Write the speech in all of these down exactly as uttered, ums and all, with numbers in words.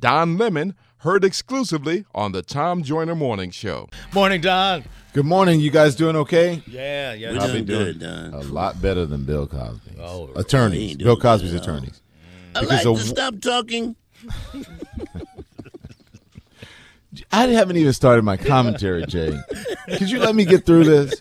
Don Lemon, heard exclusively on the Tom Joyner Morning Show. Morning, Don. Good morning. You guys doing okay? Yeah, yeah. We're I'll doing be doing good, Don. A lot better than Bill Cosby. Oh, attorneys. he ain't Bill doing Cosby's good at all. attorneys. I Because like the- to stop talking. I haven't even started my commentary, Jay. Could you let me get through this?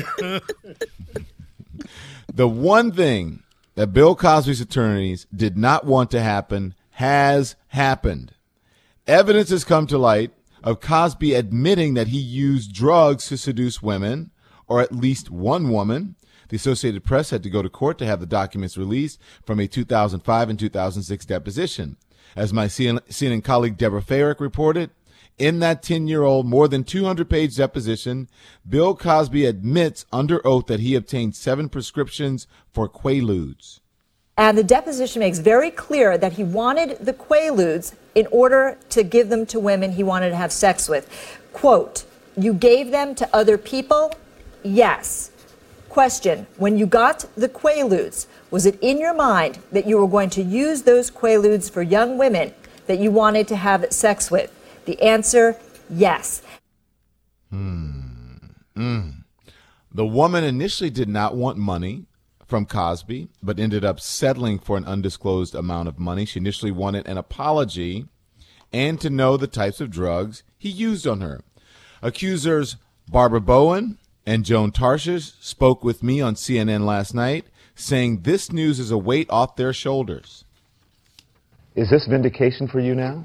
The one thing that Bill Cosby's attorneys did not want to happen has happened. Evidence has come to light of Cosby admitting that he used drugs to seduce women, or at least one woman. The Associated Press had to go to court to have the documents released from a two thousand five and two thousand six deposition. As my C N N colleague Deborah Farrick reported, in that ten-year-old, more than two hundred page deposition, Bill Cosby admits under oath that he obtained seven prescriptions for Quaaludes. And the deposition makes very clear that he wanted the Quaaludes in order to give them to women he wanted to have sex with. Quote, you gave them to other people? Yes. Question, when you got the Quaaludes, was it in your mind that you were going to use those Quaaludes for young women that you wanted to have sex with? The answer, yes. Hmm. Mm. The woman initially did not want money from Cosby, but ended up settling for an undisclosed amount of money. She initially wanted an apology and to know the types of drugs he used on her. Accusers Barbara Bowen and Joan Tarshish spoke with me on C N N last night, saying this news is a weight off their shoulders. Is this vindication for you now?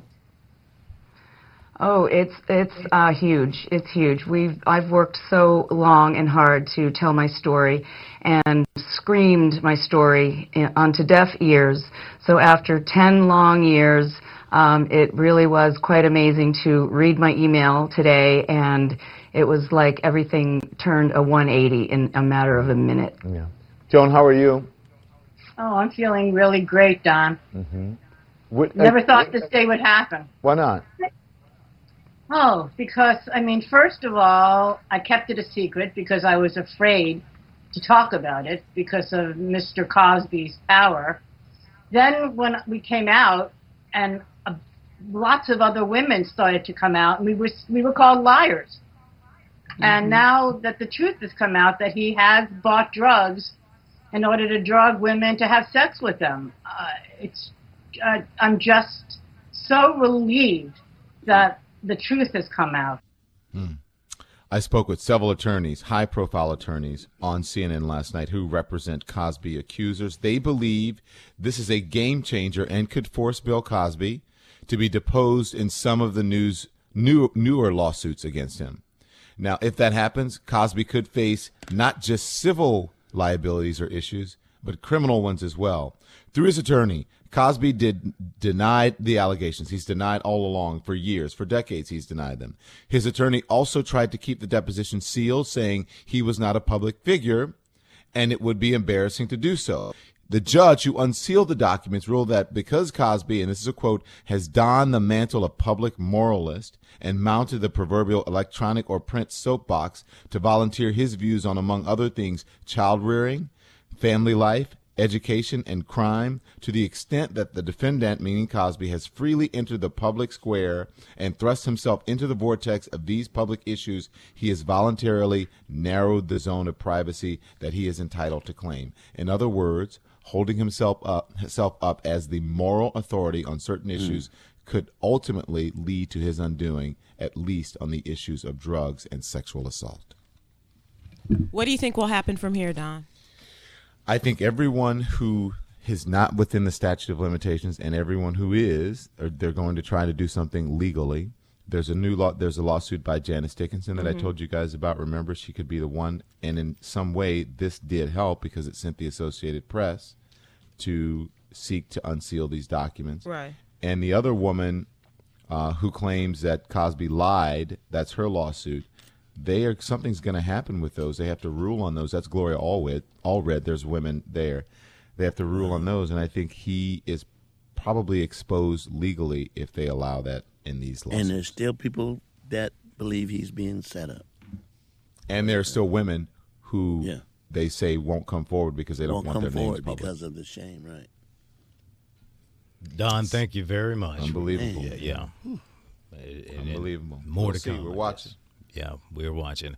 Oh, it's it's uh, huge. It's huge. We've I've worked so long and hard to tell my story, and screamed my story in, onto deaf ears. So after ten long years, um, it really was quite amazing to read my email today, and it was like everything turned a one eighty in a matter of a minute. Yeah. Joan, how are you? Oh, I'm feeling really great, Don. Mm-hmm. What, Never uh, thought this day would happen. Why not? Oh, because, I mean, first of all, I kept it a secret because I was afraid to talk about it because of Mister Cosby's power. Then when we came out, and uh, lots of other women started to come out, and we were, we were called liars. Mm-hmm. And now that the truth has come out that he has bought drugs in order to drug women to have sex with them, uh, it's uh, I'm just so relieved that the truth has come out. Hmm. I spoke with several attorneys, high-profile attorneys, on C N N last night who represent Cosby accusers. They believe this is a game changer and could force Bill Cosby to be deposed in some of the news, new, newer lawsuits against him. Now, if that happens, Cosby could face not just civil liabilities or issues, but criminal ones as well. Through his attorney, Cosby did denied the allegations. He's denied all along for years, for decades he's denied them. His attorney also tried to keep the deposition sealed, saying he was not a public figure and it would be embarrassing to do so. The judge who unsealed the documents ruled that because Cosby, and this is a quote, has donned the mantle of public moralist and mounted the proverbial electronic or print soapbox to volunteer his views on, among other things, child rearing, family life, education, and crime, to the extent that the defendant, meaning Cosby, has freely entered the public square and thrust himself into the vortex of these public issues, he has voluntarily narrowed the zone of privacy that he is entitled to claim. In other words, holding himself up, himself up as the moral authority on certain issues mm. could ultimately lead to his undoing, at least on the issues of drugs and sexual assault. What do you think will happen from here, Don? I think everyone who is not within the statute of limitations and everyone who is, or they're going to try to do something legally. There's a new law. There's a lawsuit by Janice Dickinson that mm-hmm. I told you guys about. Remember, she could be the one. And in some way, this did help because it sent the Associated Press to seek to unseal these documents. Right. And the other woman uh, who claims that Cosby lied, that's her lawsuit. They are something's going to happen with those. They have to rule on those. That's Gloria Allred. Allred. There's women there. They have to rule on those, and I think he is probably exposed legally if they allow that in these lawsuits. And there's still people that believe he's being set up. And there are still women who yeah. they say won't come forward because they don't won't want come their names forward public. because of the shame, right? Don, thank you very much. Unbelievable. Yeah, yeah. And- and Unbelievable. More We'll to see. come. We're I watching. guess. Yeah, we're watching.